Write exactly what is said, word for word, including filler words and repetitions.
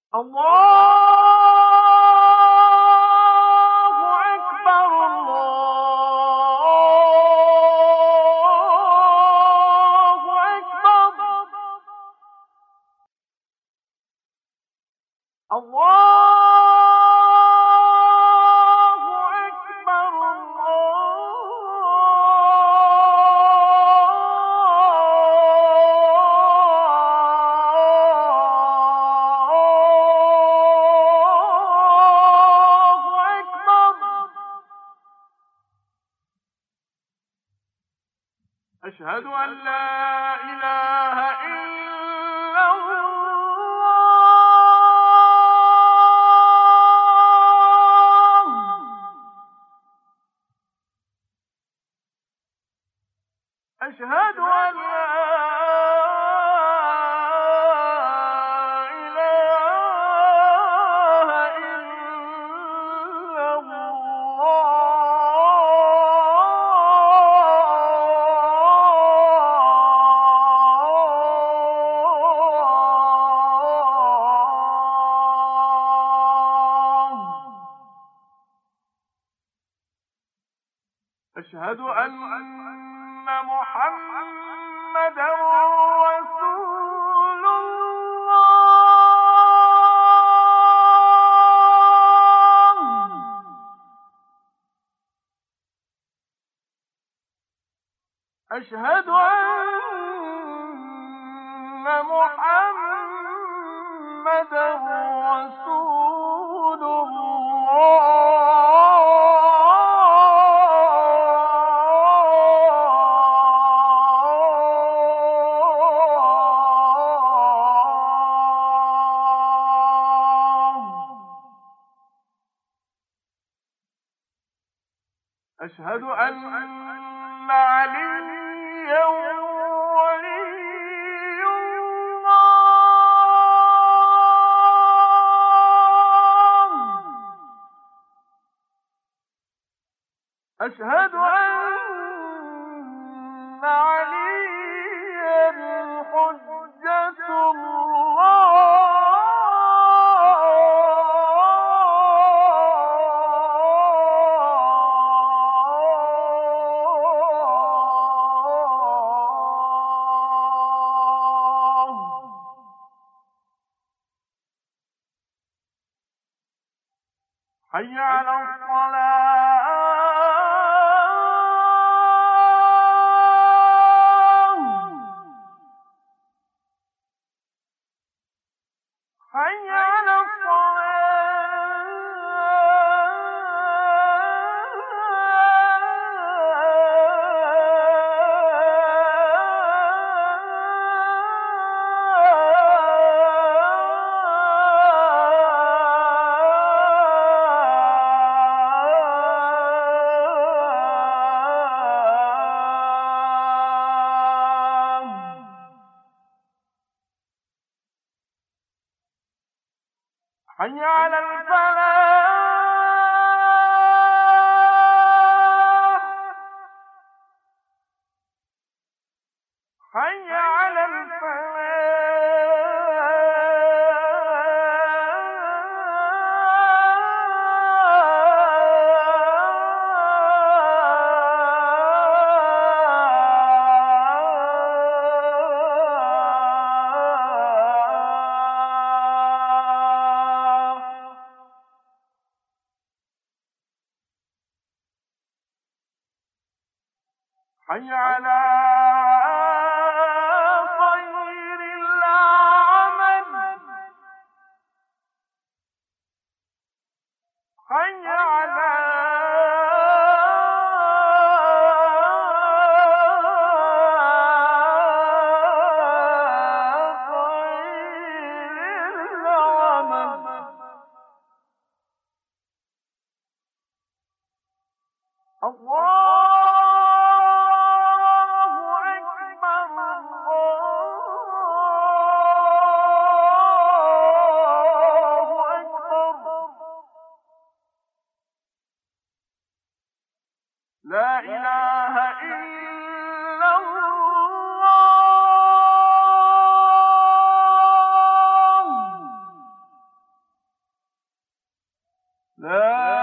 الله أكبر الله أكبر الله أكبر الله أكبر. أشهد أن لا إله إلا الله. أشهد أن لا إله إلا الله. أشهد أن محمدا رسول الله. أشهد أن محمدا رسول الله. أشهد أن عليا ولي الله. أشهد أن عليا حجة الله. حي على الصلاة. حي على الصلاة. حي على الفلاح. حي على الفلاح. حي على خير العمل. حي على خير العمل. الله لا